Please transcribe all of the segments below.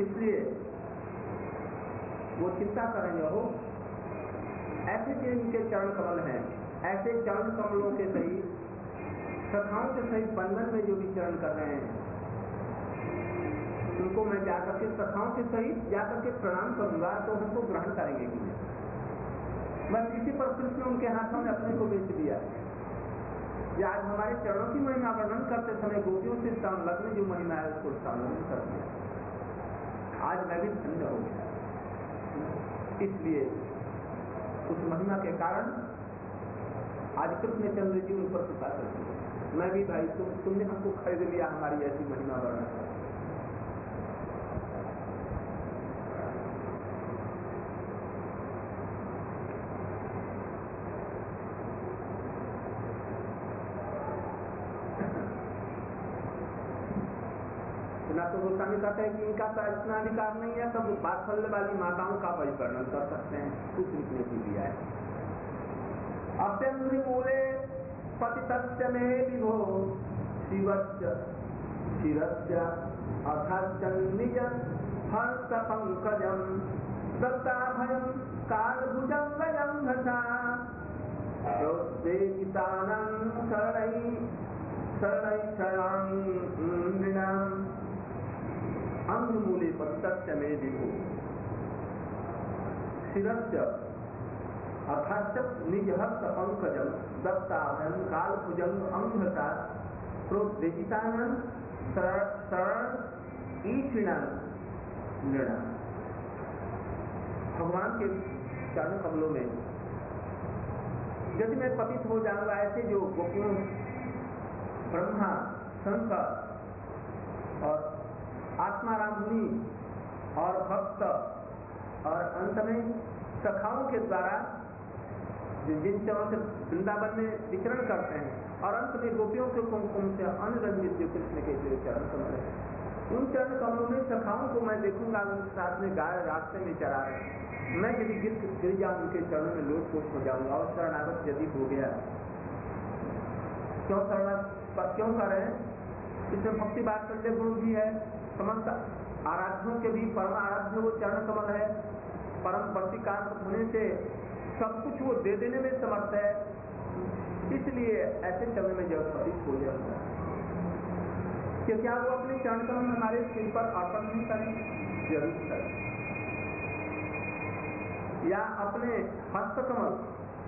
इसलिए वो चिंता करेंगे हो ऐसे जिनके चरण कमल हैं, ऐसे चरण कमलों के सहित सखाओं के सहित बंधन में जो विचरण कर रहे हैं, उनको मैं जाकर के सखाओं के सहित जाकर के प्रणाम करूंगा तो हमको ग्रहण करेंगे कि नहीं। बस इसी पर कृष्ण उनके हाथों में अपने को बेच दिया। आज हमारे चरणों की महिमा वर्णन करते समय गोपियों से संलग्न जो महिमा है उसको संलग्न कर दिया। आज मैं भी धन्य हो गया। इसलिए उस महिमा के कारण आज कृष्णचंद्र जी उन पर कृपा करते हैं। मैं भी भाई तुमने हमको खरीद लिया हमारी ऐसी महिमा वर्णन कर। ना तो गोस्वामी कहते हैं कि इनका तो इतना अधिकार नहीं है, सब वात्सल्य वाली माताओं का वही वर्णन कर सकते हैं, कुछ लिखने की दिया है। अत्यंत मूले पतितस्य में विभो शिवस्य शिरस्य अथर्चन निज हर्ष पंकजम दत्ताभयम कालभुजंगयं घसा प्रोद्वेदितानं शरणैषणां अंगमूले पतितस्य में विभो शिरस्य अथर्च निज हस्त पंकजम दत्ताभयं कालभुजं अंघसा प्रोद्वेदितानं शरण ईक्षिणां नृणां। भगवान के चरण कमलों में यदि मैं पतित हो जाऊंगा, ऐसे जो गोपियों ब्रह्मा शंकर और आत्माराम मुनि और भक्त और अंत में सखाओं के द्वारा जिन चरणों से वृंदावन में विचरण करते हैं और अंत में गोपियों के कुमकुम से अनुरंजित जो कृष्ण के जो चरण कमल है, उन चरण कमलों में सखाओं को मैं देखूंगा, उनके साथ में गाय रास्ते में चरा रहे। मैं यदि गिर जाऊं उनके चरणों में लोटपोट हो जाऊंगा और शरणागत यदि हो गया। क्यों क्यों कर रहे हैं? इसमें भक्ति वात्सल्य गुण भी है। समस्त आराध्यों के भी परम आराध्य वो चरण कमल है। परम वर्तिकांत होने से सब कुछ वो दे देने में समर्थ है। इसलिए ऐसे चरण में जब पतित हो जाता है, कि क्या वो अपने चरण कमल हमारे सिर पर अर्पण नहीं करें? जरूर करें। या अपने हस्त कमल,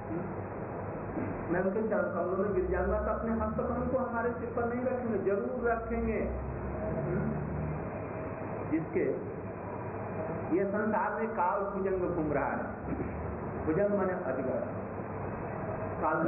मैं उनके चरण कमलों में गिर जाऊंगा तो अपने हस्त कमल को हमारे सिर पर नहीं रखेंगे, जरूर रखेंगे। जिसके ये संसार में काल भुजंग घूम रहा है। भुजंग माने अजगर, काल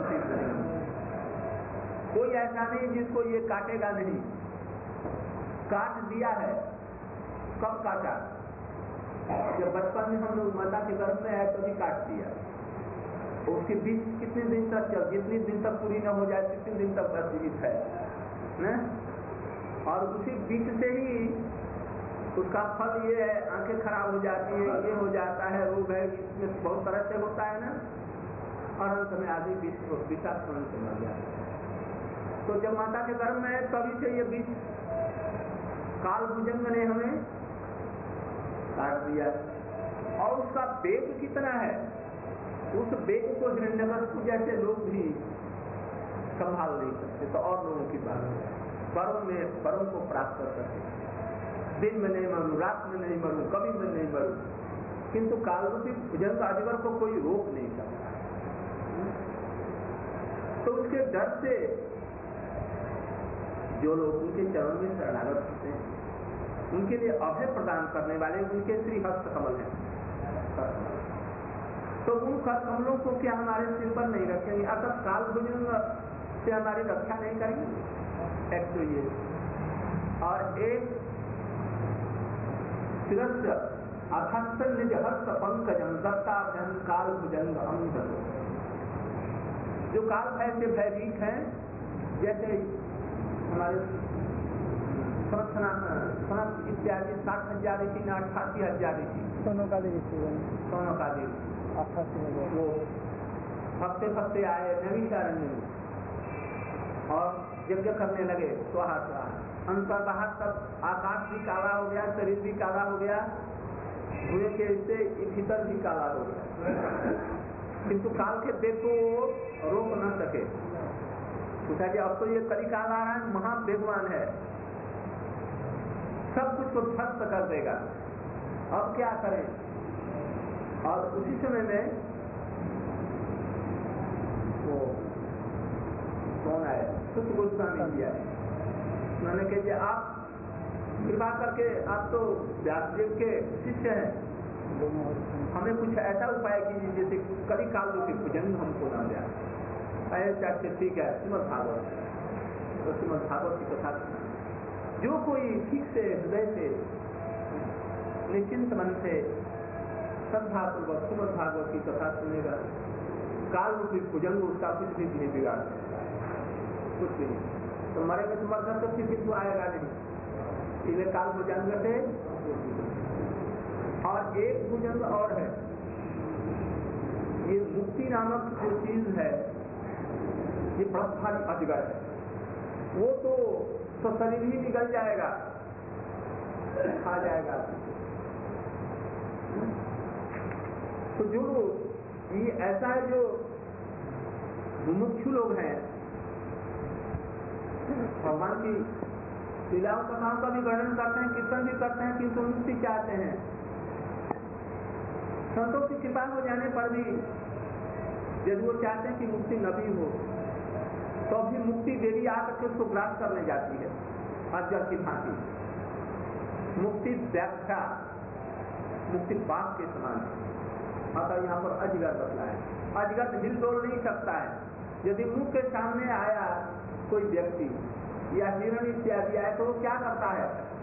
कोई ऐसा नहीं जिसको ये काटेगा नहीं। काट दिया है। कब काटा? जब बचपन में हम लोग माता के गर्भ में आए तभी काट दिया। उसके बीच कितने दिन तक चल, जितने दिन तक पूरी न हो जाए कितने दिन तक बस जीवित है न? और उसी बीच से ही उसका फल ये है, आंखें खराब हो जाती है, ये हो जाता है, रोग है, इसमें बहुत तरह से होता है ना। और अंत में आदमी विषाक्त होने से मर जाता है। तो जब माता के गर्भ में है तभी से ये बीच काल भुजंग ने हमें काट दिया। और उसका वेग कितना है, उस वेग को हिरण्यकशिपु जैसे लोग भी संभाल नहीं सकते। तो और लोगों की बात है, परम को प्राप्त कर सकते। दिन में नहीं मरूं, रात में नहीं मरूं, कभी में नहीं मरूं, किंतु कालरूपी भुजंग अजगर को कोई रोक नहीं सकता। तो उसके डर से जो लोग उनके चरण में शरणागत होते हैं, उनके लिए अभय प्रदान करने वाले उनके श्री हस्त कमल हैं। तो उन कमलों को क्या हमारे सिर पर नहीं रखेंगे? अतः काल भुजंग से हमारी रक्षा नहीं करेंगे। एक तो ये, और एक शिरस्य अथर्च निज हस्त पंकजं दत्ताभयं काल भुजंग अंगद। जो काल भय से भयभीत हैं, जैसे हमारे समस्त इत्यादि 60,000 ऋषि न 88,000 ऋषि, सोनों का देवी वो हफ्ते आए नवीचारण्य में और यज्ञ करने लगे स्वाहा स्वाहा। अंतर्बाह सब आकाश भी काला हो गया, शरीर भी काला हो गया, धुएं के से भीतर भी काला हो गया, किंतु काल के वेग को रोक न सके। पूछा कि अब तो ये कलिकाल आ रहा है, महावेगवान है, सब कुछ को ध्वस्त कर देगा, अब क्या करें। और उसी समय में वो कौन आए, सुख गोस्वामी जी आए। उन्होंने कहा आप कृपा करके, आप तो व्यासदेव के शिष्य हैं, हमें कुछ ऐसा उपाय कीजिए जैसे कलिकाल के भुजंग हमको न जाए। ऐसा ठीक है, श्रीमद् भागवत, तो श्रीमद् भागवत की कथा जो कोई ठीक से हृदय से निश्चिंत मन से श्रद्धापूर्वक श्रीमद् भागवत की कथा सुनेगा, काल रूपी भुजंग उसका कुछ भी नहीं बिगाड़, कुछ भी नहीं। तो मरेंगे तो मरकर तो फिर किंतु आएगा नहीं, इसलिए काल भुजंग से। और एक भुजंग और है, ये मुक्ति नामक जो चीज है, ये बड़ा भारी अजगर है, वो तो शरीर ही निकल जाएगा, खा जाएगा। तो जो ये ऐसा है, जो मुमुक्षु लोग हैं, भगवान की लीलाओं कथाओं का भी वर्णन करते हैं, कीर्तन भी करते हैं, किंतु मुक्ति चाहते हैं। संतों की कृपा हो जाने पर भी यदि वो चाहते हैं कि मुक्ति न भी हो, तो अभी मुक्ति देवी आकर के उसको ग्रास करने जाती है अजगर की भांति। मुक्ति व्याख्या मुक्ति पाप के समान है, अतः यहाँ पर अजगर बदला है। अजगर हिल डोल नहीं सकता है। यदि मुख के सामने आया कोई व्यक्ति या हिरण इत्यादि आए तो वो क्या करता है,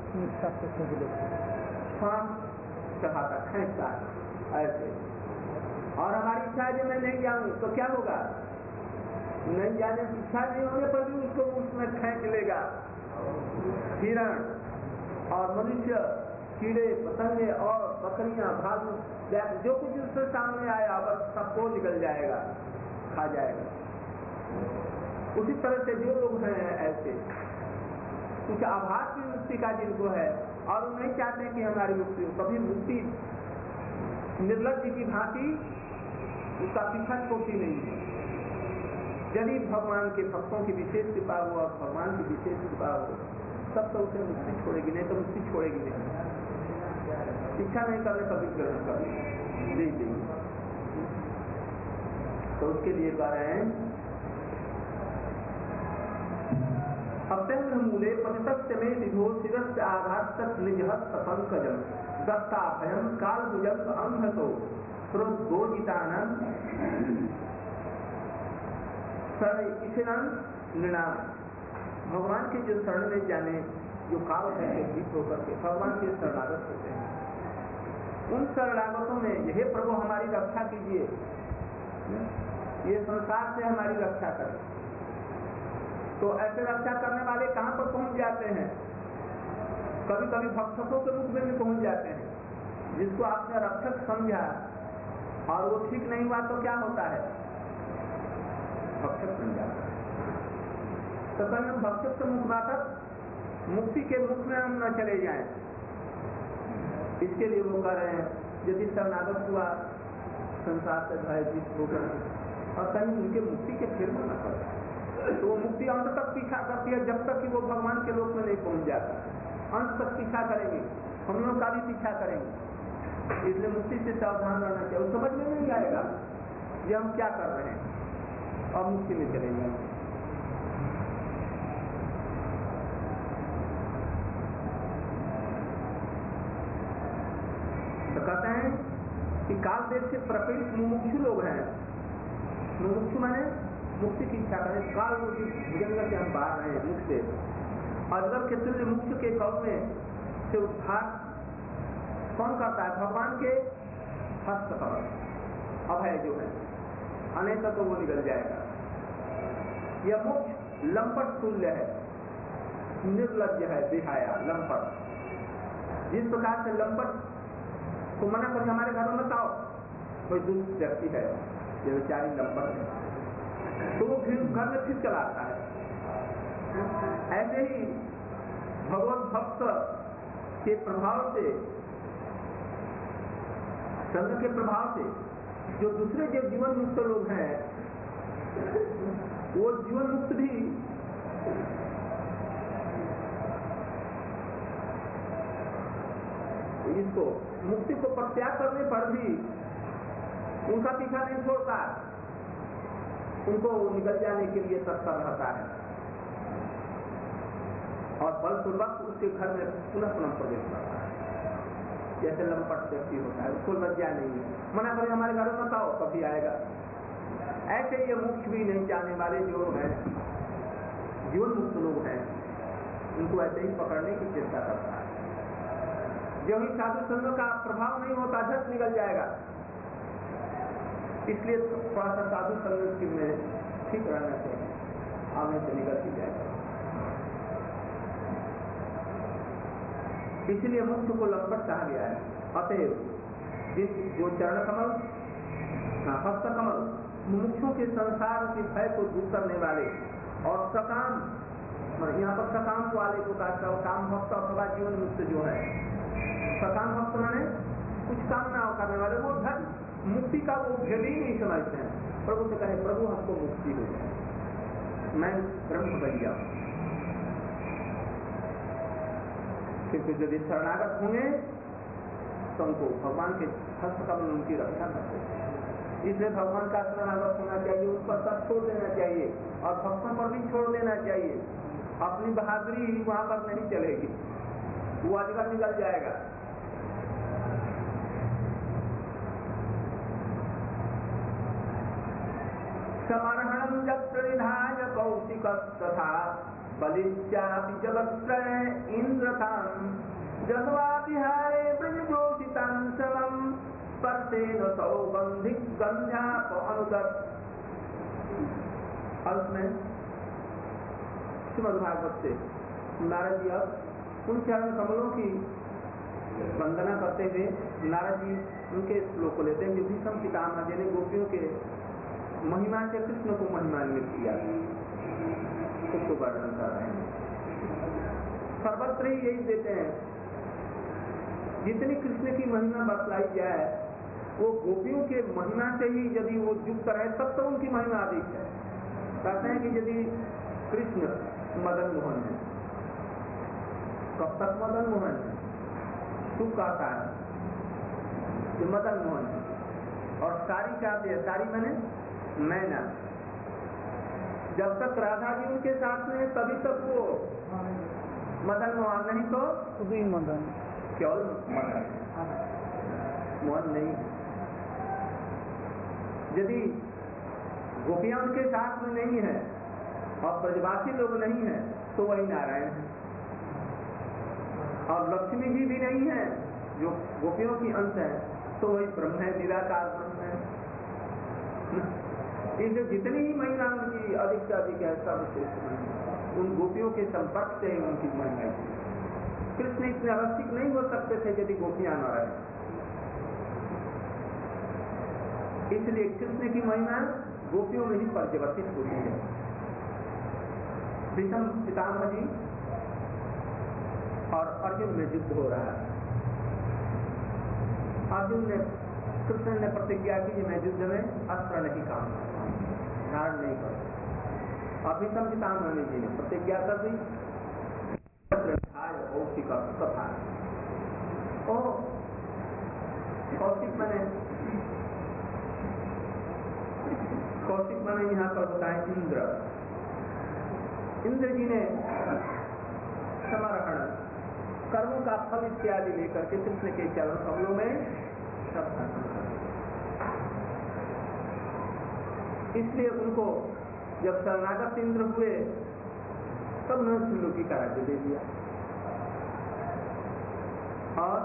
श्वास चढ़ाता, खींचता है ऐसे। और हमारी इच्छा है कि मैं नहीं जाऊं तो क्या होगा, नहीं जाने की इच्छा नहीं होने पर भी उसको उसमें खींच लेगा। हिरण और मनुष्य, कीड़े पतंगे और बकरियां, भालू, जो कुछ उसके सामने आया बस सबको निकल जाएगा, खा जाएगा। उसी तरह से जो लोग हैं ऐसे, कुछ आभास की मुक्ति का जिनको है और वो नहीं चाहते कि हमारी मुक्ति हो, कभी मुक्ति निर्लज्ज की भांति उसका पीछा छोड़ती नहीं है। यदि भगवान के भक्तों की विशेष कृपा हो और भगवान की विशेष कृपा हो तब तो उसे मुक्ति छोड़ेगी, नहीं तो मुक्ति छोड़ेगी नहीं। इच्छा नहीं करने पर भी ग्रहण कर दे देगी। तो उसके लिए कह रहे हैं अत्यंत मूले पतितस्य में विधो शिरस्य आघात निजहत पंकजम दत्ता भयम काल भुजंग अंधतो प्रोद्गोजितानंद शरण नृणाम। भगवान के जो शरण में जाने, जो काल है भीत होकर के भगवान के शरणागत होते हैं, उन शरणागतों में यह प्रभु हमारी रक्षा कीजिए, ये संसार से हमारी रक्षा करें। तो ऐसे रक्षा करने वाले कहाँ पर पहुंच जाते हैं, कभी कभी भक्षकों के रूप में भी पहुंच जाते हैं। जिसको आपने रक्षक समझा और वो ठीक नहीं हुआ तो क्या होता है, भक्षक बन जाता है। तो कहीं हम भक्षक से मुक्त तक मुक्ति के मुख में हम न चले जाएं, इसके लिए वो कह रहे हैं यदि शरणागत हुआ संसार से भयभीत होकर और कहीं उनके मुक्ति के फिर न पड़े तो वो मुक्ति अंत तक पीछा करती है, जब तक कि वो भगवान के लोक में नहीं पहुंच जाता। अंत तक पीछा करेंगे, हम लोग का भी पीछा करेंगे। इसलिए मुक्ति से सावधान रहना चाहिए। वो समझ में नहीं आएगा ये हम क्या कर रहे हैं और मुक्ति में चले जाएंगे। तो कहते हैं कि काल देश से प्रपीड़ित मुमुक्षु लोग हैं। मुमुक्षु माने मुक्ति की इच्छा करें, काल रूपी भुजंग से हम बाहर रहे हैं मुख से। अजगर के तुल्य मुक्ष के कव में से उद्धार कौन करता है, भगवान के हस्त कमल अभय जो है, अनेक तो वो निकल जाएगा। यह मोक्ष लंपट तुल्य है, निर्लज्ज है, बेहाया लंपट। जिस प्रकार से लंपट को मना कर हमारे घर में बताओ कोई दुष्ट व्यक्ति है, ये बेचारी लंपट है, तो वो फिर घर में फिर चलाता है। ऐसे ही भगवत भक्त के प्रभाव से, संघ के प्रभाव से जो दूसरे जो जीवन मुक्त लोग हैं वो जीवन मुक्त भी इसको मुक्ति को प्रत्याग करने पर भी उनका पीछा नहीं छोड़ता, उनको निकल जाने के लिए तत्पर रहता है और बलपूर्वक उसके घर में पुनः प्रवेश करता है। जैसे लंपट व्यक्ति होता है, उसको लज्जा नहीं है, मना करें हमारे घर में आओ कभी आएगा। ऐसे ये मोक्ष भी नहीं चाहने वाले जो हैं जीवन मुक्त लोग हैं, उनको ऐसे ही पकड़ने की चेष्टा करता है। जो ही साधु संघ का प्रभाव नहीं होता झट निकल जाएगा। इसलिए थोड़ा सा साधु संघ में ठीक रहना चाहिए, आने से निकल ही जाएगा। इसलिए मुक्त को लंपट कहा गया है। अतएव जो चरण कमल, हस्त कमल मुमुक्षों के संसार के भय को दूर करने वाले और सकाम, यहाँ पर सकाम वाले को कहा, काम भक्त अथवा जीवन मुक्त जो है, सकाम भक्त माने कुछ कामना करने वाले, वो धन मुक्ति का वो भेद ही नहीं समझते हैं। प्रभु से कहे प्रभु हमको मुक्ति हो जाए, मैं ब्रह्म बन जाऊं। क्योंकि यदि शरणागत होंगे तो उनको भगवान के हस्त कमल उनकी रक्षा करते हैं। इसलिए भगवान का शरणागत होना चाहिए, उस पर सब छोड़ देना चाहिए और भक्तों पर भी छोड़ देना चाहिए। अपनी बहादुरी वहां पर नहीं चलेगी, वो अजगर निकल जाएगा। समर्हणं यत्र निधाय कौशिकः तथा बलिश्चापि जगत्त्रय इंद्रतां जह्वा विहारे ब्रजजोषितां समं स्पर्शेन सौगन्धिक गन्ध्यापनुदत्। अंत में श्रीमद् भागवत से नारद जी अब उन चरण कमलों की वंदना करते हुए नारद जी उनके श्लोक को लेते हैं। विभीषण पितामह जी ने गोपियों के महिमा से कृष्ण को महिमान्वित किया, उसको वर्णन कर रहे हैं। सर्वत्र ही यही देते हैं, जितनी कृष्ण की महिमा बतलाई जाए वो गोपियों के महिमा से ही यदि वो युक्त रहे तब तो उनकी महिमा अधिक है। कहते हैं कि यदि कृष्ण मदन मोहन है, कब तक मदन मोहन है? तू कहता है कि मदन मोहन है, और सारी चाहते है, सारी मैंने मैना, जब तक राधा जी उनके साथ में तभी तक वो मदन मोहन, नहीं तो मदन, केवल मदन मोहन नहीं। यदि गोपियां उनके साथ में नहीं है और ब्रजवासी लोग नहीं है तो वही नारायण है। और लक्ष्मी जी भी नहीं है जो गोपियों की अंश है तो वही ब्रह्म है, निराकार ब्रह्म है। इसे जितनी ही महिमा उनकी अधिक से अधिक है, सर्वश्रेष्ठ महिमा उन गोपियों के संपर्क से उनकी महिमा। कृष्ण इतने आवश्यक नहीं हो सकते थे यदि गोपियां न रहे। इसलिए कृष्ण की महिमा गोपियों में ही पर्यवसित होती है। भीष्म पितामह जी और अर्जुन में युद्ध हो रहा है। अर्जुन ने, कृष्ण ने प्रतिज्ञा की कि मैं युद्ध में अस्त्र नहीं काम धारण नहीं करूं। और भीष्म पितामह जी ने प्रतिज्ञा कर दी, कौशिक कथा। कौशिक मैंने यहाँ पर बताया इंद्र। इंद्र जी ने समर्पण कर्मों का फल इत्यादि लेकर के कृष्ण के चरण कमलों में सब। इसलिए उनको जब शरणागत इंद्र हुए तब उन्होंने त्रिलोकी का राज्य दे दिया। और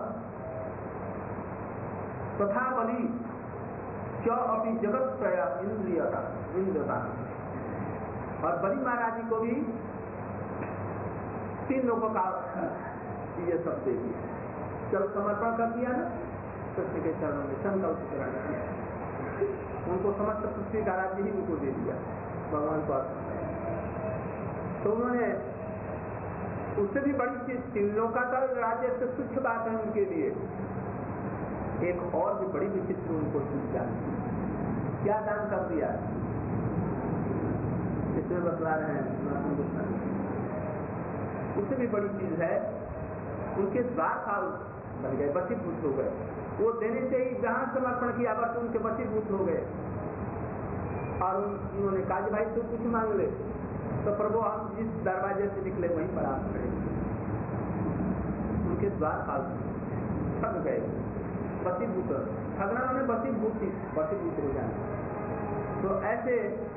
तथा बलि च अपनी जगत प्रया इंद्रियता, और बलि महाराज जी को भी 3 लोगों का ये सब दे दिया। जब समर्पण कर दिया ना कृष्ण के चरणों में, संकल्प कराना दिया, उनको समस्त पृथ्वी का राज्य ही उनको दे दिया भगवान को। तो उन्होंने उससे भी बड़ी चीज तीनों का तो राज्य से तुच्छ बात है उनके लिए। एक और भी बड़ी विचित्र उनको चीज जानती, क्या दान कर दिया इसमें बतला रहे हैं। उससे भी बड़ी चीज है, उनके द्वारपाल बन गए, वशीभूत हो गए। वो देने से ही जहां समर्पण किया बस उनके वशीभूत हो गए। और उन्होंने कहा भाई तू कुछ मांग ले, तो प्रभु हम जिस दरवाजे से निकले वहीं पर आप खड़े। उनके द्वारपाल ठग गए, वशीभूत। ठगना उन्हें वशीभूत हो जाना। तो ऐसे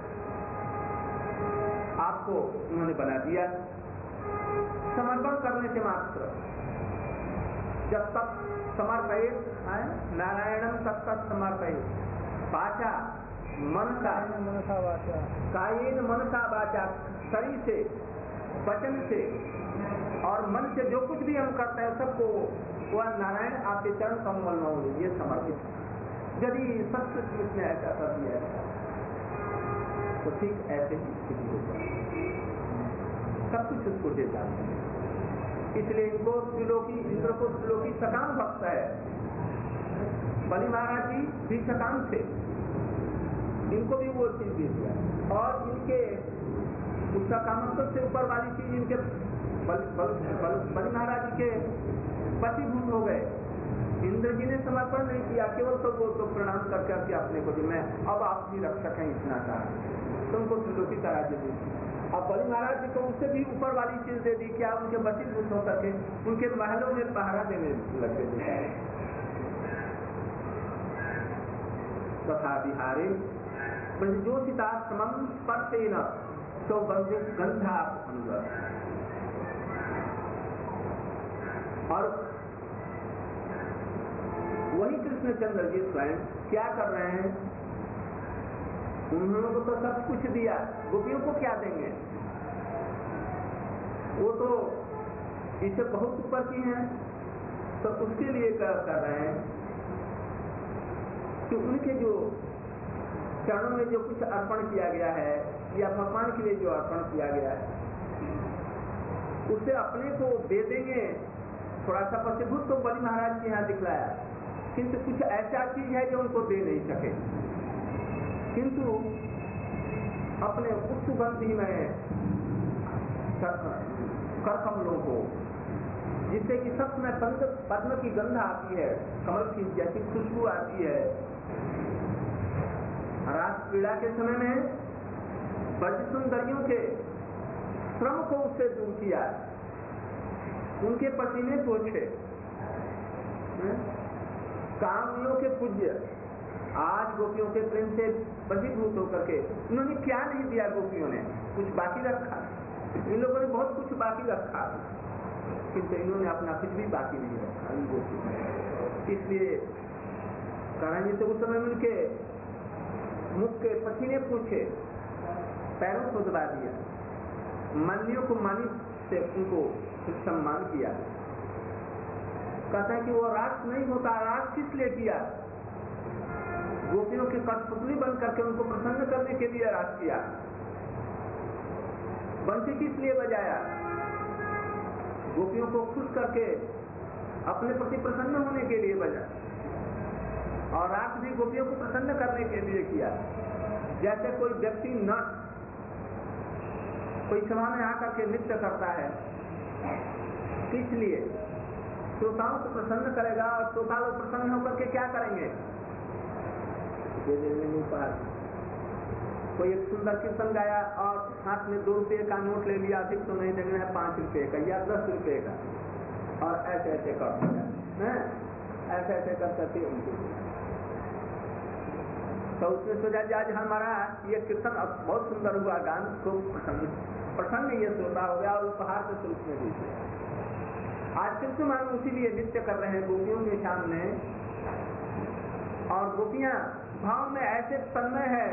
आपको उन्होंने बना दिया। समर्पण करने से मात्र, जब तक समर्पयेत नारायणम तब तक समर्पयेत वाचा मनसा वाचा, कायेन मनसा वाचा, शरीर से, वचन से और मन से जो कुछ भी हम करते हैं सबको वह नारायण आपके चरण कमल में हो ये समर्पित। यदि सचमुच में ऐसा कर दिया तो ठीक ऐसे ही स्थिति हो जाए, सब कुछ उसको दे जाते हैं। इसलिए इनको त्रिलोकी, इंद्र को त्रिलोकी सकाम भक्त है। बलि महाराज जी भी सकाम थे, इनको भी वो चीज दे दिया। और इनके उसका कामत्व से ऊपर वाली चीज इनके बलि महाराज जी के वशीभूत हो गए। इंद्र जी ने समर्पण नहीं किया, केवल तो वो तो प्रणाम करके अपने को मैं अब आप ही रक्षक हैं इतना कहा, तो उनको त्रिलोकी का राज्य दे दिया। अब बलि महाराज जी को उससे भी ऊपर वाली चीज दे दी, क्या उनके वशीभूत हो सके, उनके महलों में पहरा देने लगे थे। तथा बिहारे ब्रजोषिता समम स्पर्शेन सो गंधा अनुगत। और वही कृष्णचंद्र जी स्वयं क्या कर रहे हैं, उन्होंने को तो सब कुछ दिया, गोपियों को क्या देंगे? वो तो इसे बहुत ऊपर की हैं, तो उसके लिए कर रहे हैं कि उनके जो चरणों में जो कुछ अर्पण किया गया है या भगवान के लिए जो अर्पण किया गया है उसे अपने को दे देंगे। थोड़ा सा वशीभूत तो बलि महाराज के यहाँ दिखलाया, किंतु कुछ ऐसा चीज है जो उनको दे नहीं सके, किंतु अपने उस सुगंधी में करकमलों को, जिससे कि सब में पद्म की गंध आती है, कमल की जैसी खुशबू आती है। रास क्रीड़ा के समय में ब्रज सुंदरियों के श्रम को उससे दूर किया, उनके पसीने पोछे। कामियों के पूज्य आज गोपियों के प्रेम से वशीभूत होकर के उन्होंने क्या नहीं दिया, गोपियों ने कुछ बाकी रखा, इन लोगों ने बहुत कुछ बाकी रखा, किंतु इन्होंने अपना कुछ भी बाकी नहीं रखा इन गोपियों। इसलिए कान्हा जी से उस समय उनके मुख के पसीने पूछे, पैरों को दबा दिया, मान्यों को मानी से उनको सम्मान किया। कहते हैं कि वो रास नहीं होता, रास किस लिए किया? गोपियों के कठपुतली बन करके उनको प्रसन्न करने के लिए रास किया। बंसी किस लिए बजाया? गोपियों को खुश करके अपने प्रति प्रसन्न होने के लिए बजाया। और रास भी गोपियों को प्रसन्न करने के लिए किया। जैसे कोई व्यक्ति नट कोई सभा में आकर के नृत्य करता है, किस लिए? श्रोताओं को प्रसन्न करेगा, और श्रोता लोग प्रसन्न होकर के क्या करेंगे? कोई एक सुंदर कीर्तन गाया और हाथ में 2 रुपये का नोट ले लिया, अधिक तो नहीं देना है, 5 रुपये का या 10 रुपये का, और ऐसे ऐसे करते हैं, ऐसे ऐसे कर करके उनको। तो उसने सोचा आज हमारा ये कीर्तन बहुत सुंदर हुआ, गान को प्रसन्न ये श्रोता हो गया और उपहार के स्वरूप में दी। आज कृष्ण मान उसीलिए नृत्य कर रहे हैं गोपियों के सामने, और गोपियां भाव में ऐसे तन्मय है।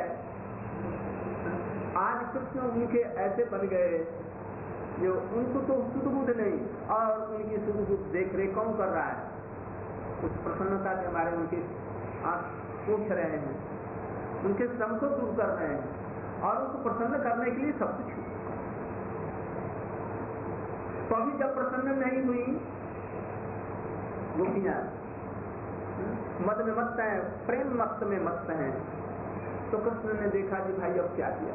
आज कृष्ण उनके ऐसे बन गए जो उनको तो सुध बुध नहीं, और उनकी सुध बुध देख रेख कौन कर रहा है? उस प्रसन्नता के हमारे उनके आंख पूछ रहे हैं, उनके श्रम को दूर कर रहे हैं, और उनको प्रसन्न करने के लिए सब कुछ। तो अभी जब प्रसन्न नहीं हुई गोपियां, मद में मस्त हैं, प्रेम मस्त में मस्त हैं, तो कृष्ण ने देखा कि भाई अब क्या किया,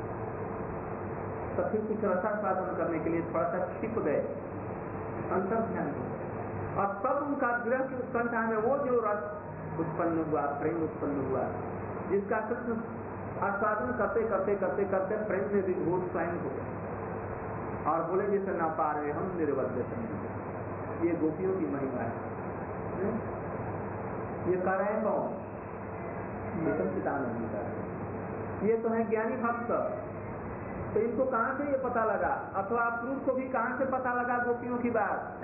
तो फिर कुछ रसास्वादन करने के लिए थोड़ा सा छिप गए, अंतर ध्यान हो गए, और तब उनका विरह की उत्कंठा में वो जो रस उत्पन्न हुआ, प्रेम उत्पन्न हुआ, जिसका कृष्ण आस्वादन करते करते करते करते प्रेम में विभोर स्वयं हो गए और बोले जैसे ना पा रहे हम निर्बद्ध समझे। ये गोपियों की महिमा है। ये कर रहे हैं कौन? विषम पितामह जी कर रहे हैं। ये तो है ज्ञानी भक्त, तो इनको कहां से ये पता लगा, अथवा पुरुष को भी कहां से पता लगा गोपियों की बात?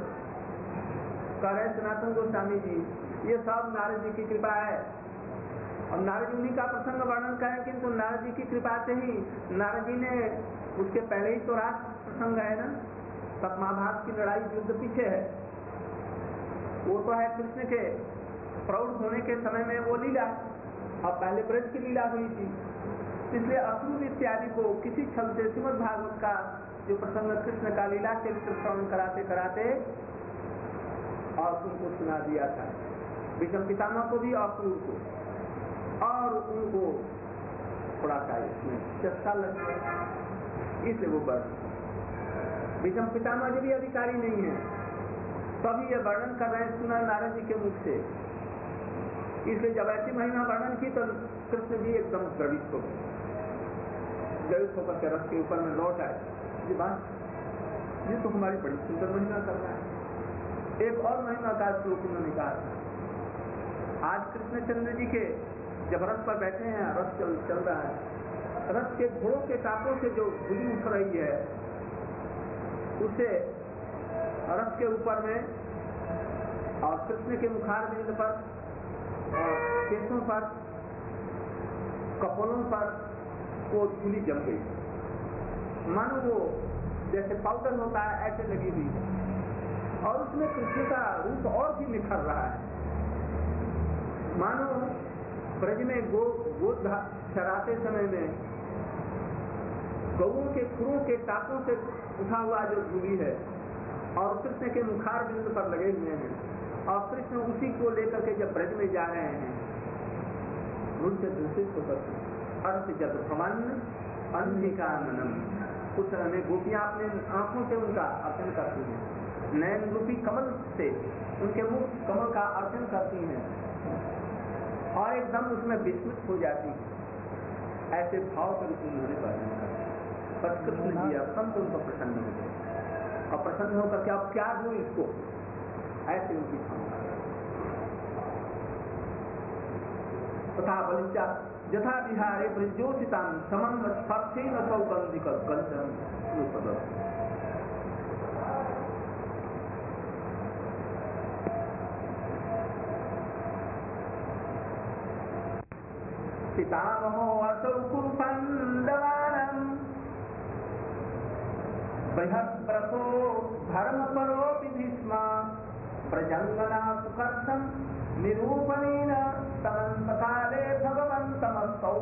कह रहे सनातन गोस्वामी जी ये सब नारद जी की कृपा है। और नारद जी का प्रसंग वर्णन करें, किंतु नारद जी की कृपा से ही, नारद जी ने उसके पहले ही तो राष्ट्र प्रसंग है ना, तब महाभारत की लड़ाई युद्ध पीछे है, वो तो है कृष्ण के प्रौढ़ होने के समय में वो लीला, और पहले ब्रज की लीला हुई थी, इसलिए अक्रूर इत्यादि को किसी छल से श्रीमद् भागवत का जो प्रसंग कृष्ण का लीला चरित्र श्रवण कराते कराते और उनको सुना दिया था, विषम पितामह को भी अक्रूर को, और उनको थोड़ा सा इसमें चस्का लग गया, इसलिए वो बढ़। विषम पितामह जी भी अधिकारी नहीं है, तभी ये वर्णन कर रहे हैं, सुना नारद जी के मुख से। इसलिए जब ऐसी महिमा वर्णन की तो कृष्ण जी एकदम द्रवित हो गए, द्रवित होकर के रथ के ऊपर में लौट आए, ये बात ये तो हमारी बड़ी सुंदर महिमा कर रहा है। एक और महिमा का श्लोक उन्होंने कहा, आज कृष्णचंद्र जी के जब रथ पर बैठे हैं, रथ चल रहा है, रथ के घोड़ों के टापों से जो धूल उठ रही है, उसे रथ के ऊपर में और कृष्ण के मुखारविंद पर और केशों पर, कपोलों पर वो धूली जम गई, मानो वो जैसे पाउडर होता है ऐसे लगी हुई है, और उसमें कृष्ण का रूप और भी निखर रहा है, मानो ब्रज में गो चराते समय में गौओं के खुरों के टापों से उठा हुआ जो धूली है और कृष्ण के मुखार बिंदु पर लगे हुए हैं, और कृष्ण उसी को लेकर के जब ब्रज में जा रहे हैं, उनसे दूषित होकर अर्थ जब भवन अंधिकाननम, उस समय में गोपियां अपने आंखों से उनका अर्चन करती हैं, नयन रूपी कमल से उनके मुख कमल का अर्चन करती हैं, और एकदम उसमें विस्मित हो जाती है। ऐसे भाव कर उन्होंने वर्णन कर, पर कृष्ण जी अत्यंत उनको प्रसन्न हो गए, और प्रसन्न होकर के अब क्या दूं इसको, ऐसे उनकी क्षमता। तथा बलिष्ठा यथा विहारे ब्रजोचितान समन्व स्पर्शेन सौगंधिक गंधम रूपदम्। पितामहो असौ कुरुपण्डवानां बृहद्रथो धर्मपरोऽपि भीष्मा प्रजङ्गना सुकर्षं निरूपणेन तमन्तकाले भगवन्तमस्तौ।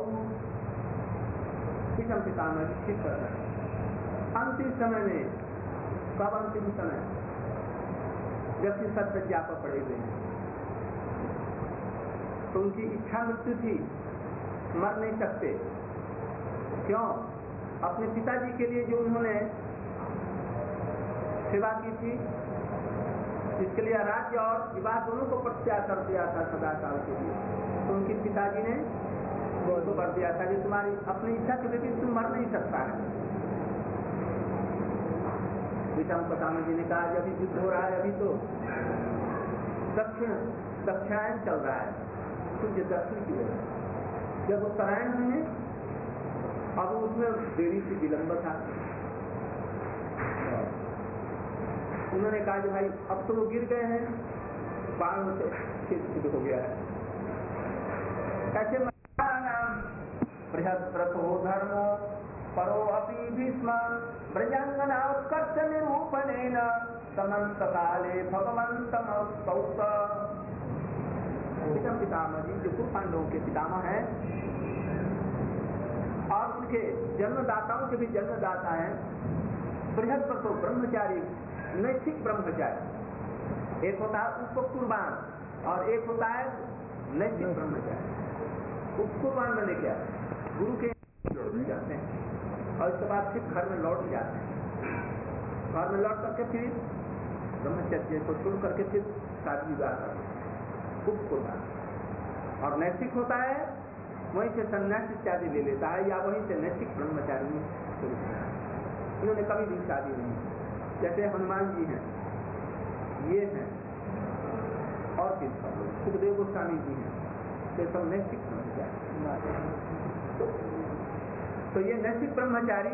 विषम पितामह जी ठीक कर रहे हैं। अंतिम समय में, कब अंतिम समय, जबकि सत्प्रज्ञा पर पड़े हुए हैं, तो उनकी इच्छा मृत्यु थी, मर नहीं सकते। क्यों? अपने पिताजी के लिए जो उन्होंने सेवा की थी, इसके लिए राज्य और विवाह दोनों को प्रत्याग कर दिया था सदा काल के लिए, तो उनके पिताजी ने वो कर दिया था कि तुम्हारी अपनी इच्छा के प्रति तुम मर नहीं सकता है। विषम पितामह जी ने कहा, जब युद्ध हो रहा है, अभी तो दक्षिणायन चल रहा है, सूर्य दक्षिण की ओर, जब उत्तरायण में अब उसमें देरी से विलंब था, उन्होंने कहा कि भाई अब तो वो गिर गए हैं, बाण से सिद्ध हो गया है, कैसे बृहद्रथो धर्मो परो अपि भीष्म ब्रजांगना उत्कर्ष निरूपणेन समंत काले भगवन्तमस्तौ। विषम पितामह जी जो कुरु पांडवों के पितामह हैं और उनके जन्मदाताओं के भी जन्मदाता हैं, बृहस्पतो ब्रह्मचारी, नैतिक ब्रह्मचारी। एक होता है उपकुर्बान और एक होता है नैतिक ब्रह्मचारी। उपकुर्बान मैंने क्या, गुरु के जाते हैं और इसके बाद फिर घर में लौट जाते हैं। घर में लौट करके फिर ब्रह्मचर्य को छोड़ करके फिर शादी विवाह करते हैं, उपकुर्बान। और नैतिक होता है वहीं से सन्यास इत्यादि ले लेता है या वहीं से नैतिक ब्रह्मचारी में शुरू करता है। इन्होंने कभी भी शादी नहीं की। जैसे हनुमान जी हैं, ये हैं, और किस सब लोग सुखदेव गोस्वामी जी हैं, ये सब नैतिक ब्रह्मचारी। तो ये नैतिक ब्रह्मचारी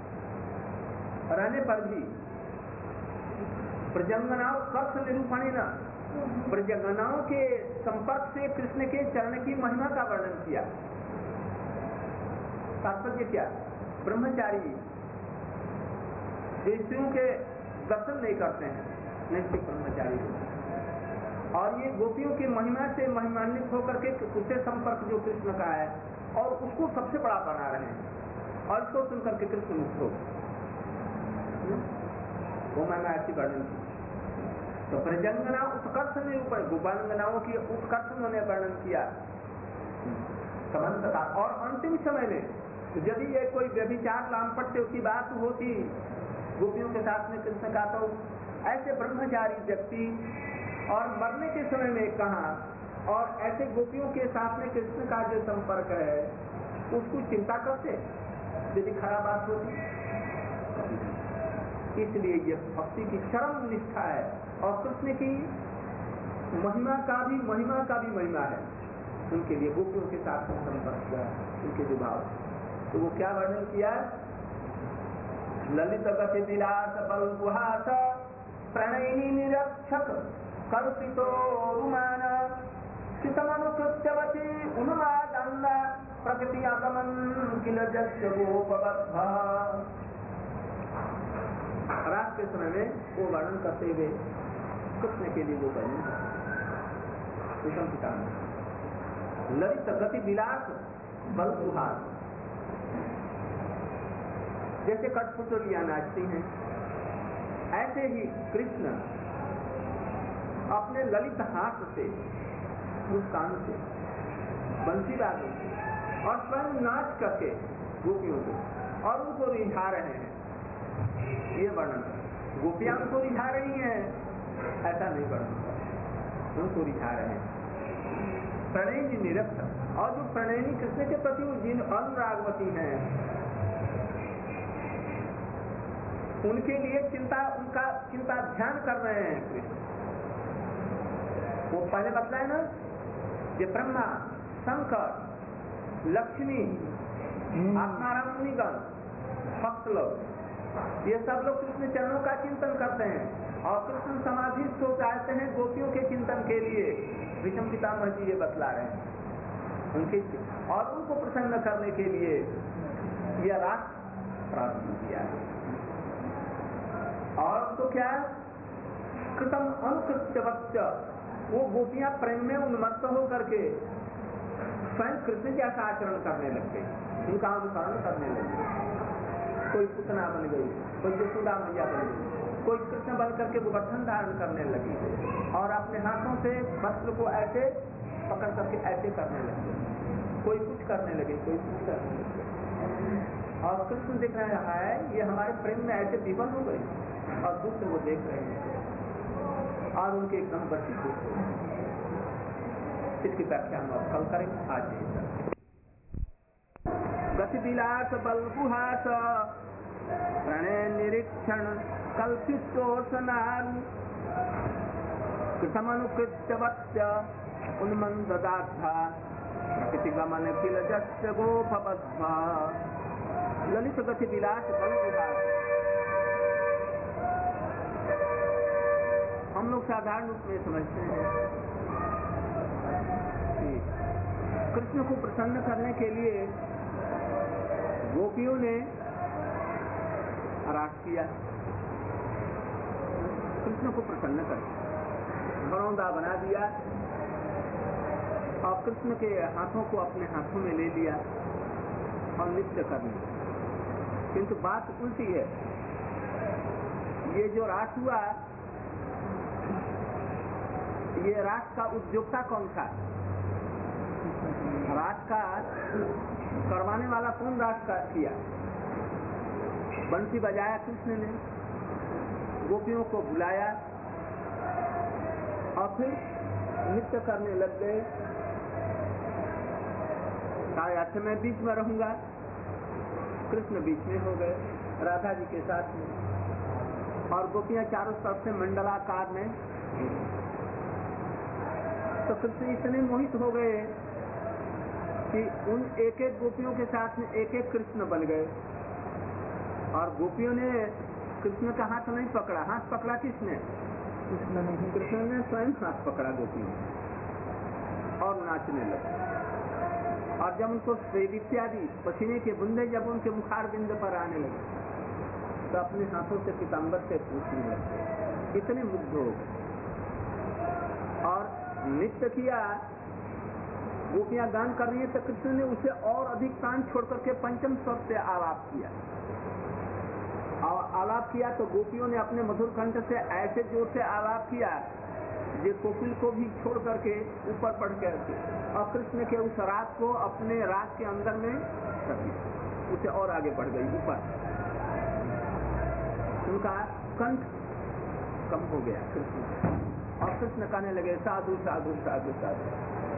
रहने पर भी प्रजंगनाओं कर्ष निरूपणी न, प्रजंगनाओं के संपर्क से कृष्ण के चरण की महिमा का वर्णन किया। तात्पर्य क्या, ब्रह्मचारी स्त्रियों के दर्शन नहीं करते हैं, नैतिक ब्रह्मचारी होते हैं। और ये गोपियों की महिमा से महिमान्वित होकर के उससे संपर्क जो कृष्ण का है और उसको सबसे बड़ा बना रहे हैं और इसको सुनकर के कृष्ण मुक्त हो वो महिमा ऐसी वर्णन की। तो प्रजंगना उत्कर्ष निरूपण, गोपांगनाओं की उत्कर्ष उन्होंने वर्णन किया समन्तता। और अंतिम समय में यदि ये कोई व्यभिचार लामपट से उसकी बात होती गोपियों के साथ में कृष्ण का, तो ऐसे ब्रह्मचारी व्यक्ति और मरने के समय में कहा, और ऐसे गोपियों के साथ में कृष्ण का जो संपर्क है उसको चिंता करते यदि खराब बात होती। इसलिए ये भक्ति की चरम निष्ठा है और कृष्ण की महिमा का भी महिमा है उनके लिए, गोपियों के साथ में संपर्क किया, उनके जो भाव। तो वो क्या वर्णन किया, ललित गति विलास बल गुहास प्रणयिनी निरक्षक कल्पितो रुमान चितमनुकृत्यवती उन्मादंड प्रकृति आगमन किल जस्य गोपबद्ध। रात के समय में वो वर्णन करते हुए कृष्ण के लिए वो वर्णन पिता ललित गति विलास बल गुहास, जैसे कठपुतलियां नाचती हैं ऐसे ही कृष्ण अपने ललित हाथ से, मुस्कान से, बंसी बाजों से और स्वयं नाच करके गोपियों को और उनको रिझा रहे हैं। ये वर्णन, गोपियां उनको रिझा रही हैं ऐसा नहीं वर्णन, उनको रिझा रहे हैं। प्रणयिनी निरक्षर, और जो प्रणयिनी कृष्ण के प्रति जिन अनुरागवती हैं उनके लिए उनका चिंता ध्यान कर रहे हैं कृष्ण। वो पहले बतलाए ना, ये ब्रह्मा, शंकर, लक्ष्मी, आत्माराम मुनिगण, भक्त लोग, ये सब लोग कृष्ण चरणों का चिंतन करते हैं और कृष्ण समाधि हो चाहते हैं गोपियों के चिंतन के लिए। विषम पितामह जी ये बतला रहे हैं उनके, और उनको प्रसन्न करने के लिए यह रात प्रारंभ किया है। और तो क्या, कृतम अनुकृत्य, वो गोपियां प्रेम में उन्मत्त होकर के स्वयं कृष्ण जैसा आचरण करने लगते, उनका अनुसरण करने लगे। कोई पुतना बन गई, कोई यशोदा मैया बन गई, कोई कृष्ण बन करके गोवर्धन धारण करने लगी और अपने हाथों से वस्त्र को ऐसे पकड़ करके ऐसे करने लगे, कोई कुछ करने लगे, कोई कुछ करने लगे। और कृष्ण देख रहा है ये हमारे प्रेम में ऐसे विफल हो गए और दूसरे वो देख रहे हैं और उनके एकदम बच्चे हो गए। इसकी व्याख्या हम अब कल करेंगे। आज गति विलास बल गुहास प्रणय निरीक्षण कल्पितोषनान कृतमनुकृत्यवत्य उन्मन्ददाद्धा प्रकृति गमन किल जस्य गोपबद्धा। ललित गति विलास बल गुहास, हम लोग साधारण रूप में समझते हैं कि कृष्ण को प्रसन्न करने के लिए गोपियों ने रास किया, कृष्ण को प्रसन्न कर घरौंदा बना दिया और कृष्ण के हाथों को अपने हाथों में ले लिया और नृत्य कर लिया। किंतु बात उल्टी है, ये जो रास हुआ, ये रास का उद्योक्ता कौन था? रास का करवाने वाला कौन रास का किया? बंसी बजाया कृष्ण ने, गोपियों को बुलाया और फिर नृत्य करने लग गए। अच्छा मैं बीच में रहूंगा, कृष्ण बीच में हो गए राधा जी के साथ में, और गोपियां चारों तरफ से मंडलाकार में। तो कृष्ण इतने मोहित हो गए कि उन एक एक गोपियों के साथ में एक एक कृष्ण बन गए, और गोपियों ने कृष्ण का हाथ नहीं पकड़ा। हाथ पकड़ा किसने? कृष्ण ने स्वयं हाथ पकड़ा गोपियों और नाचने लगे। और जब उनको स्वेद इत्यादि पसीने के बूंदे जब उनके मुखार बिंद पर आने लगे तो अपने हाथों से पीताम्बर से पूछने लगे, इतने मुग्ध हो गए और नृत्य किया। गोपियां गान कर रही है तो कृष्ण ने उसे और अधिक प्राण छोड़ करके पंचम स्वर से आलाप किया, और आलाप किया तो गोपियों ने अपने मधुर कंठ से ऐसे जोर से आलाप किया जो कोकिल को भी छोड़ करके ऊपर पड़ गए, और कृष्ण के उस राग को अपने राग के अंदर में उसे और आगे बढ़ गई ऊपर। उनका कंठ कम हो गया कृष्ण, और कृष्ण कहने लगे साधु साधु साधु साधु।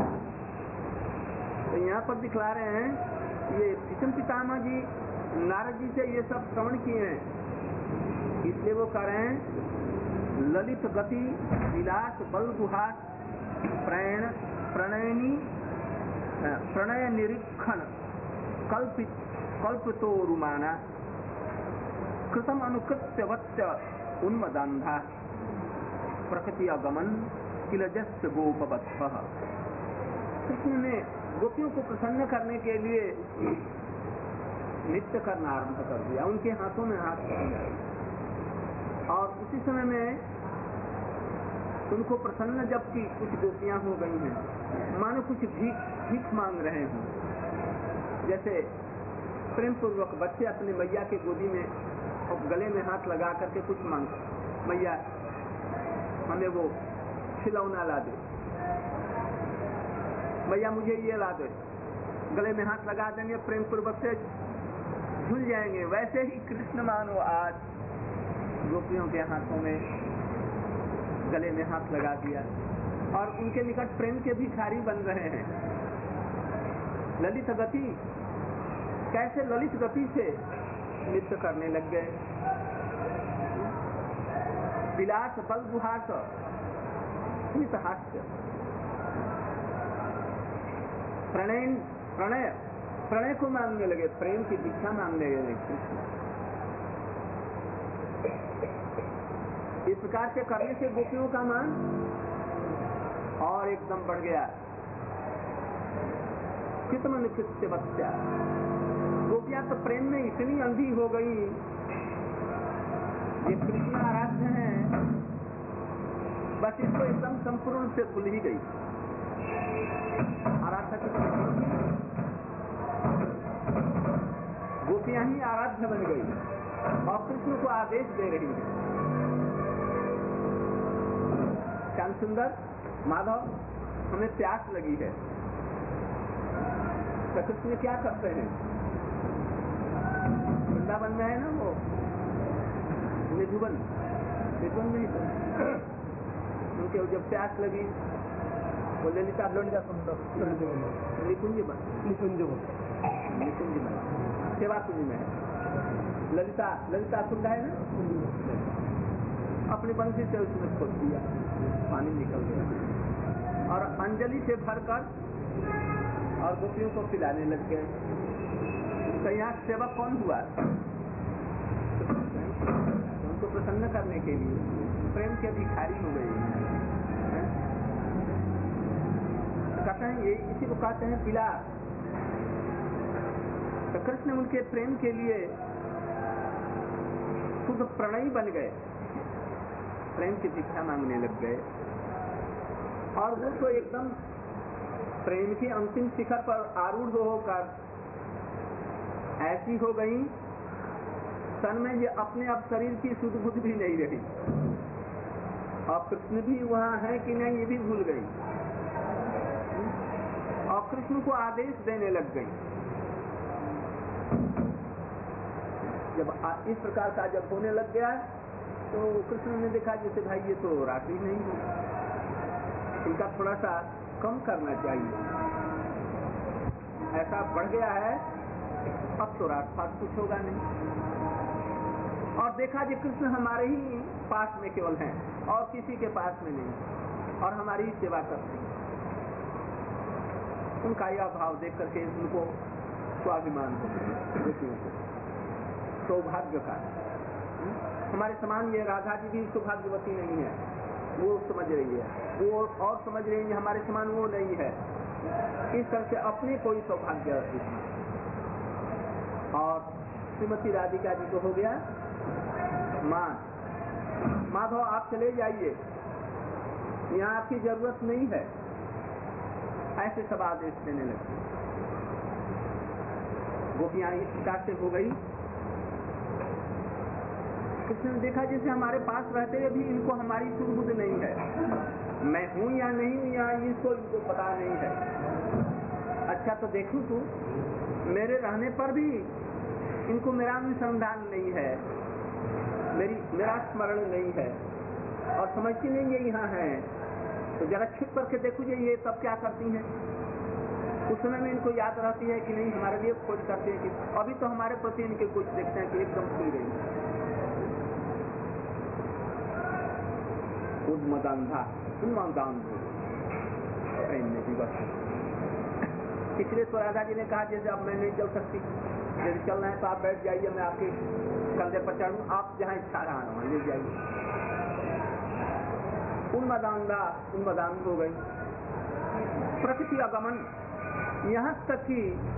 तो यहाँ पर दिखला रहे हैं ये भीष्म पितामह जी नारद जी से ये सब श्रवण किए हैं, इसलिए वो कह रहे हैं ललित गति विलास बल गुहास प्रणय प्रणयनी प्रणय निरीक्षण कल्पितो रुमाना कृतम अनुकृत्य वत्स्य उन्मदान्धा प्रकृति अगमन किलजस्य गोपवत्सः। कृष्ण ने गोपियों को प्रसन्न करने के लिए नृत्य करना आरंभ कर दिया, उनके हाथों में हाथ पड़ गया, और उसी समय में उनको प्रसन्न जबकि कुछ गोपियां हो गई हैं, मानो कुछ भीख मांग रहे हों, जैसे प्रेम पूर्वक बच्चे अपने मैया के गोदी में और गले में हाथ लगा करके कुछ मांग, मैया हमें वो खिलौना ला दे, मैया मुझे ये ला दे, गले में हाथ लगा देंगे, प्रेम पूर्वक से झूल जाएंगे। वैसे ही कृष्ण मानो आज गोपियों के हाथों में गले में हाथ लगा दिया और उनके निकट प्रेम के भिखारी बन रहे हैं। ललित गति, कैसे ललित गति से नृत्य करने लग गए। विलास बल गुहास स्मित हास्य, प्रणय को मांगने लगे, प्रेम की दीक्षा मांगने लगे कृष्ण। इस प्रकार से करने से गोपियों का मान और एकदम बढ़ गया। कितमन कृत्य बच्चा, गोपियां तो प्रेम में इतनी अंधी हो गई, ये कृष्ण आराध्य है, बस इसको एकदम संपूर्ण से भूल ही गई। आराध्य गोपियां ही आराध्य बन गई और कृष्ण को आदेश दे रही है, श्याम सुंदर माधव हमें प्यास लगी है। तो कृष्ण क्या करते हैं, वृंदावन में है ना वो निधुवन नहीं तो उनके जब प्यास लगी वो ललिता सुंदर निकुंज सेवा कुंज में है, ललिता कुंड है ना, अपनी बंसी से उसमें खोद दिया, पानी निकल गया और अंजलि से भरकर और गोपियों को पिलाने लग गए। तो यहाँ सेवक कौन हुआ? उनको प्रसन्न करने के लिए प्रेम के भिखारी हो गए। कहते हैं ये इसी को कहते हैं विलास। तो कृष्ण उनके प्रेम के लिए खुद प्रणयी बन गए, प्रेम की भिक्षा मांगने लग गए और वो तो एकदम प्रेम की अंतिम शिखर पर आरूढ़ होकर ऐसी हो गई तन में ये अपने अब शरीर की सुध बुध भी नहीं रही, और कृष्ण भी वहाँ है कि नहीं ये भी भूल गई, और कृष्ण को आदेश देने लग गई। जब इस प्रकार का जब होने लग गया तो कृष्ण ने देखा जैसे भाई ये तो राशि नहीं है, इनका थोड़ा सा कम करना चाहिए, ऐसा बढ़ गया है, अब तो राजपाट कुछ होगा नहीं। और देखा जी कृष्ण हमारे ही पास में केवल हैं और किसी के पास में नहीं, और हमारी ही सेवा करते हैं। उनका यह भाव देख करके उनको स्वाभिमान हो गया, सौभाग्य का। हमारे समान ये राधा जी भी सौभाग्यवती नहीं है, वो समझ रही है, वो और समझ रही है हमारे समान वो नहीं है। इस तरह से अपने कोई सौभाग्य। और श्रीमती राधिका जी को हो गया माधव आप चले जाइए, यहाँ आपकी जरूरत नहीं है, ऐसे सब आदेश देने लगे। गोपियां इस प्रकार से हो गई। कृष्ण ने देखा जैसे हमारे पास रहते हुए भी इनको हमारी सुध नहीं है, मैं हूं या नहीं हूं या इनको पता नहीं है। अच्छा तो देखूं तू, मेरे रहने पर भी इनको मेरा अनुसंधान नहीं है, मेरा स्मरण नहीं है, और समझती नहीं ये यहाँ है, तो जरा छुप करके देखो ये तब क्या करती हैं। उस समय में इनको याद रहती है कि नहीं, हमारे लिए खोज करते हैं कि अभी तो हमारे प्रति इनके कुछ देखते हैं कि एकदम खुल गई। उन्मदांधा पिछले तो राधा जी ने कहा जैसे अब मैं नहीं चल सकती, यदि चलना है तो आप बैठ जाइए, मैं आपके कंधे पर चढ़ूं, आप जहाँ इच्छा रहा वहां ले जाइए। उन्मदान हो गई। प्रकृति अगमन, यहाँ तक कि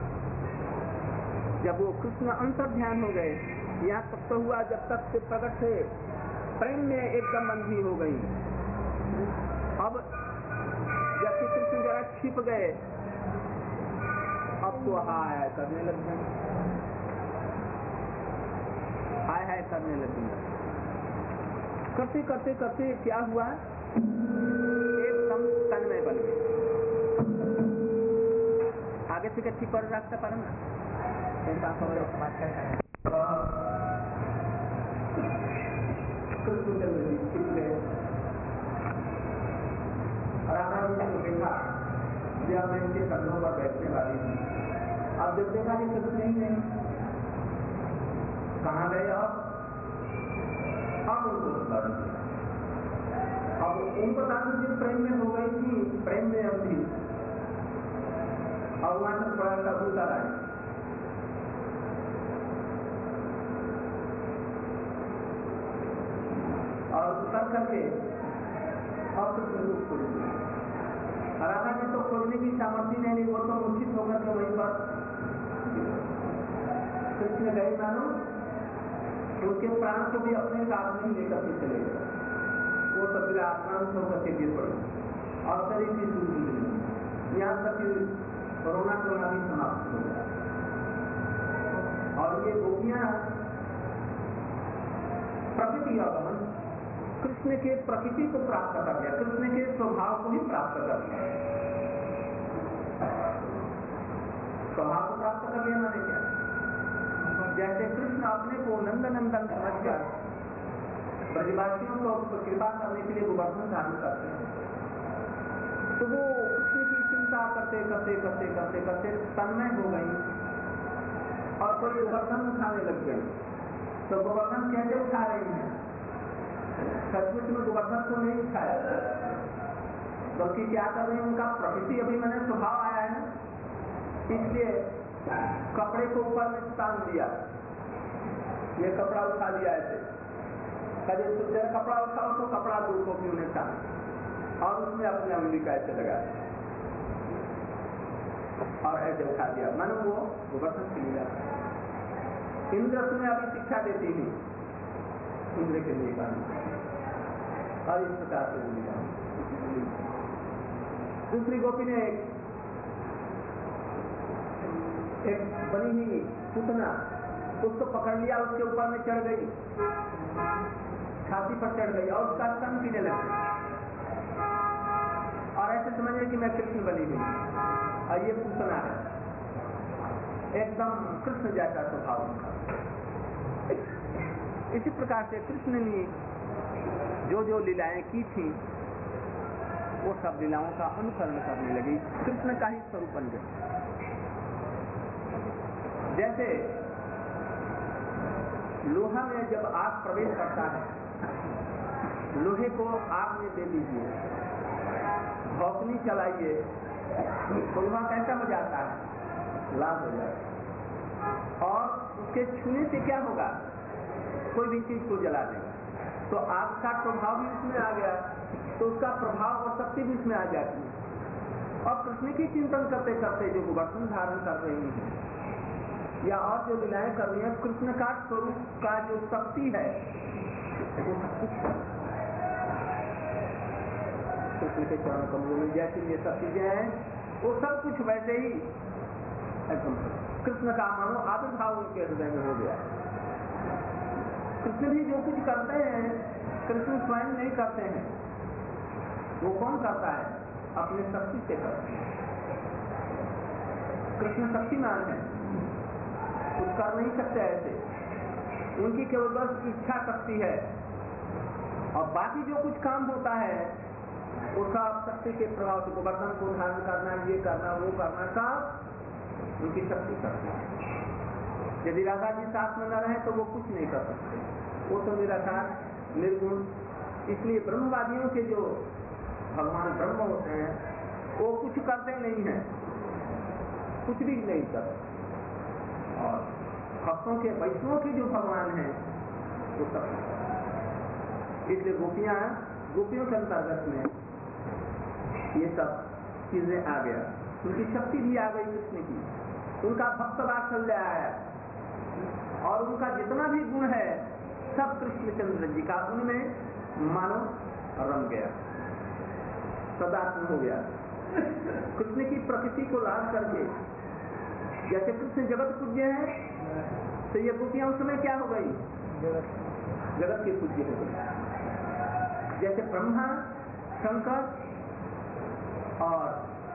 जब वो कृष्ण अंतर ध्यान हो गए, यहाँ तक तो हुआ जब तक से प्रकट से प्रेम में एकदम बंधी हो गई। अब जब कृष्ण जरा छिप गए, अब तो हाय करने लग गए, हाय करने लगी। करते करते करते क्या हुआ, एकदम तन में बन गए। आगे से ठीक पर रास्ता पर ना राधा जी ने देखा जब मैं इनके कंधों पर बैठने वाली थी, अब जब देखा कि कुछ नहीं है, कहाँ गए अब उनको स्मरण किया। अब उनको दान जिस प्रेम में हो गई थी, प्रेम में हम थी, और वहां से थोड़ा सा उतर आए। और उतर करके और कुछ रूप खोज दिया। राधा जी तो खोजने की सामर्थ्य नहीं, वो तो मूर्छित होकर के वहीं पर कृष्ण गए मानो, उनके प्राण को भी अपने साथ में लेकर के चले गए। वो सब आक्रांत होकर के गिर पड़े और शरीर की सूझ गई, यहाँ तक कि कोरोना भी समाप्त हो गया। और ये गोपियां प्रकृति अगमन, कृष्ण के प्रकृति को प्राप्त कर लिया, कृष्ण के स्वभाव को ही प्राप्त कर लिया। स्वभाव को प्राप्त कर लिया माने क्या, जैसे कृष्ण अपने को नंदनंदन समझकर ब्रजवासियों को कृपा करने के लिए गोवर्धन धारण करते हैं, तो वो कृष्ण की चिंता करते करते करते करते करते तन्मय हो गई और कोई गोवर्धन उठाने लग गई। तो गोवर्धन कैसे उठा रही हैं, सचमुच में गोवर्धन को नहीं उठाया, बल्कि क्या कर रही है, उनका प्रकृति अभी मैंने स्वभाव आया है, इसलिए कपड़े को ऊपर में तान दिया, ये कपड़ा उठा लिया ऐसे, कभी कपड़ा उठाओ तो कपड़ा दूर को क्यों नहीं तान, और उसमें अपनी अंगुली का ऐसे लगा और ऐसे उठा दिया, मानो वो गोवर्धन के लिए। इंद्र तुम्हें अभी शिक्षा देती थी, इंद्र के लिए काम, और इस प्रकार से बोलिया। दूसरी गोपी ने एक बनी हुई सूचना उसको पकड़ लिया, उसके ऊपर में चढ़ गई, छाती पर चढ़ गई और उसका स्तन पीने लगी और ऐसे समझे कि मैं कृष्ण बनी हुई और ये पूछना है, एकदम कृष्ण जैसा स्वभाव उनका। इसी प्रकार से कृष्ण ने जो जो लीलाएं की थी वो सब लीलाओं का अनुकरण करने लगी, कृष्ण का ही स्वरूप बन गया। जैसे लोहा में जब आग प्रवेश करता है, लोहे को आग में दे दीजिए, भौंकनी चलाइए तो लोहा कैसा हो जाता है, लाल हो जाता है और उसके छूने से क्या होगा, कोई भी चीज को जला देगा। तो आग का प्रभाव भी उसमें आ गया, तो उसका प्रभाव और शक्ति भी उसमें आ जाती है। और कृष्ण की चिंतन करते करते जो गोवर्धन धारण कर रही है या और जो लीलाएं कर रही है, कृष्ण का स्वरूप का जो शक्ति है वो सब कुछ कृष्ण के चरण कमलों में जैसी ये सब चीजें हैं वो सब कुछ वैसे ही एकदम कृष्ण का मानो आविर्भाव उनके हृदय में हो गया। कृष्ण भी जो कुछ करते हैं कृष्ण स्वयं नहीं करते हैं, वो कौन करता है, अपने शक्ति से करते हैं। कृष्ण शक्तिमान है, कुछ कर नहीं सकते ऐसे, उनकी केवल बस इच्छा शक्ति है और बाकी जो कुछ काम होता है उसका शक्ति के प्रभाव से गोवर्धन को धारण करना, ये करना, वो करना, सब उनकी शक्ति करती है। यदि राधा जी साथ में न रहे तो वो कुछ नहीं कर सकते, वो तो निराकार निर्गुण। इसलिए ब्रह्मवादियों के जो भगवान ब्रह्म होते हैं वो कुछ करते नहीं हैं, कुछ भी नहीं करते, और भक्तों के वैष्णव के जो भगवान हैं वो सब कुछ करते। इसलिए गोपियों के अंतर्गत में ये सब चीजें आ गया, उनकी शक्ति भी आ गई कृष्ण की, उनका भक्त वात्सल्य आया और उनका जितना भी गुण है सब कृष्णचंद्र जी का उनमें मानो रम गया, सदात्म हो गया। कृष्ण की प्रकृति को लाभ करके जैसे कृष्ण जगत पूज्य है तो ये गोपियां उस समय क्या हो गई, जगत के पूज्य हो गई। जैसे ब्रह्मा, शंकर और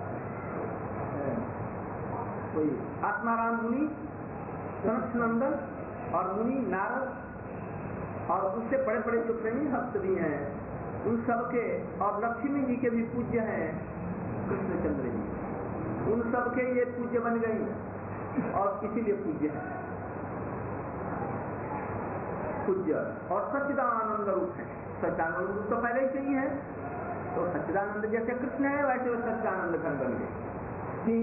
कोई आत्माराम मुनि, सनत्सनंदन और मुनि नारद और उससे बड़े बड़े जो प्रेमी भक्त भी हैं उन सबके, और लक्ष्मी जी के भी पूज्य हैं कृष्णचंद्र जी, उन सबके ये पूज्य बन गई और इसीलिए पूज्य है, पूज्य और सच्चिदानंद रूप है। सच्चिदानंद रूप तो पहले ही से ही है, तो सच्चिदानंद जैसे कृष्ण है वैसे वो सच्चिदानंद घन बन गए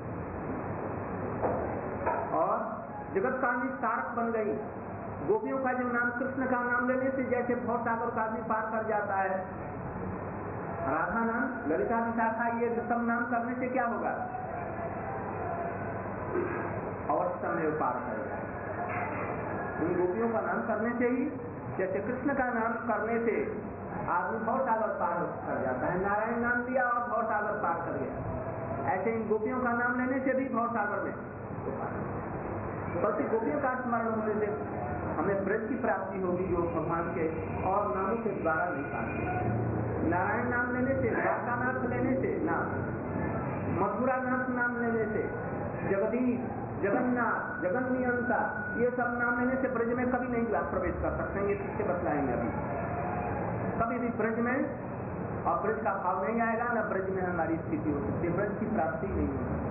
और जगत का निस्तारक बन गई। गोपियों का जो नाम, कृष्ण का नाम लेने से जैसे भव सागर का आदमी पार कर जाता है, राधा नाम, ललिता विशाखा, ये सब नाम करने से क्या होगा, अवश्य में पार करेगा। इन गोपियों का नाम करने से ही, जैसे कृष्ण का नाम करने से आदमी भव सागर पार कर जाता है, नारायण नाम दिया और भव सागर पार कर गया, ऐसे इन गोपियों का नाम लेने से भी भव सागर में बल्कि गोपियों का स्मरण होने से हमें ब्रज की प्राप्ति होगी जो भगवान के और नामों के द्वारा नहीं पाते। नारायण नाम लेने से, द्वारकानाथ लेने से, नाम मथुरानाथ नाम लेने से, जगदीश, जगन्नाथ, जगन्नियंता, ये सब नाम लेने से ब्रज में कभी नहीं प्रवेश कर सकते। ये किससे बतलाएंगे अभी, कभी भी ब्रज में और ब्रज का भाव नहीं आएगा, न ब्रज में हमारी स्थिति हो सकती है, ब्रज की प्राप्ति नहीं होगी।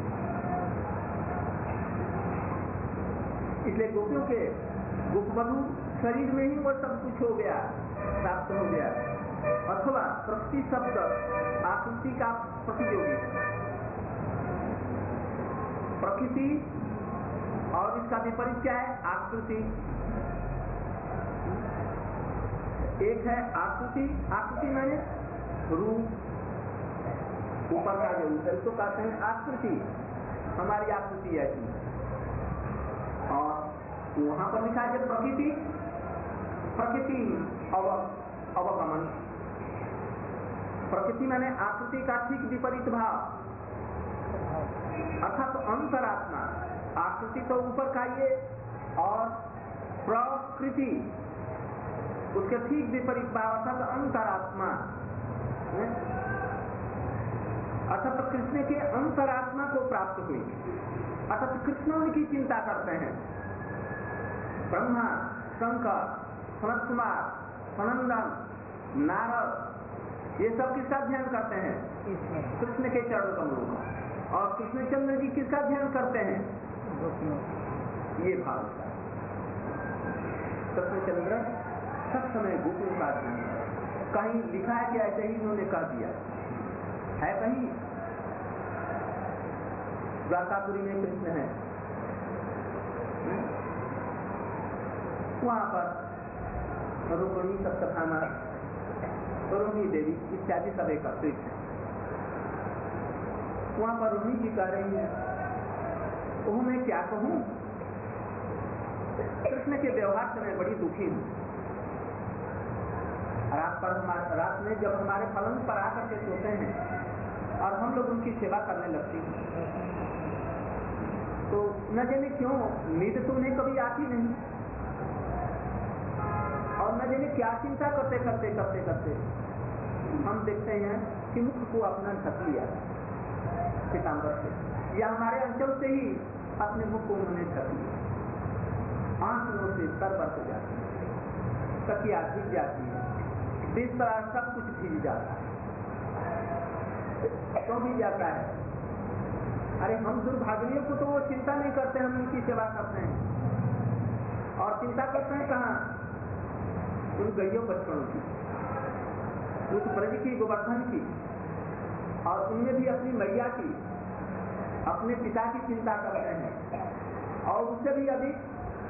इसलिए गोपियों के गोपवधु शरीर में ही वो सब कुछ हो गया, प्राप्त हो गया। अथवा प्रकृति शब्द आकृति का प्रतियोगी, प्रकृति और इसका विपरीत क्या है, आकृति। एक है आकृति, आकृति माने रूप, ऊपर का जो रूप है उसको कहते हैं आकृति, हमारी आकृति ऐसी। और वहां पर लिखा है प्रकृति, प्रकृति अवगमन, प्रकृति माने आकृति का ठीक विपरीत भाव, अर्थात तो अंतरात्मा। आकृति तो ऊपर का ये और प्रकृति उसके ठीक विपरीत भाव अर्थात अंतरात्मा, अर्थात कृष्ण के अंतरात्मा को प्राप्त हुई। अर्थात कृष्ण उनकी चिंता करते हैं। ब्रह्मा, शंकर, सनत कुमार, सनंदन, नारद ये सब किसका ध्यान करते हैं? कृष्ण के चरण कमलों का। और कृष्णचंद्र जी किसका ध्यान करते हैं? ये भाव का कृष्णचंद्र सब समय गोपियों का ध्यान। कहीं लिखा है कि ऐसे ही उन्होंने कह दिया है? कहीं द्वारकापुरी में कृष्ण है, वहां पर रुक्मिणी, सप्तभामा, रोहिणी देवी इत्यादि सब एकत्रित है। वहां पर रोहिणी जी कह रही है, ओह मैं क्या कहूं, कृष्ण के व्यवहार से मैं बड़ी दुखी हूं। रात में जब हमारे पलंग पर आकर के सोते हैं और हम लोग उनकी सेवा करने लगते हैं तो न जाने क्यों नींद तो उन्हें कभी आती नहीं, और न जाने क्या चिंता करते करते करते करते हम देखते हैं कि मुख को अपना ढक लिया पीताम्बर से, या हमारे अंचल से ही अपने मुख को उन्होंने ढक लिया। आंसुओं से सर बरस जाती है, तकिया भीग जाती है, बिस्तरा सब कुछ भीग जाता है। क्यों भीग जाता है? अरे हम दुर्भाग्यों को तो वो चिंता नहीं करते, हम उनकी सेवा करते हैं। और चिंता करते हैं कहाँ? उन गैयों बच्चों की, उस ब्रज की, गोवर्धन की, और उनमें भी अपनी मैया की, अपने पिता की चिंता करते हैं। और उससे भी अधिक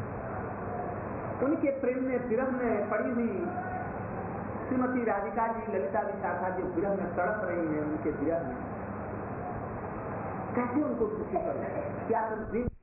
उनके प्रेम में, विरह में पड़ी हुई श्रीमती राधिका जी, ललिता विशाखा जो विरह में तड़प रही हैं, उनके विरह में कैसे उनको सुखी करें? क्या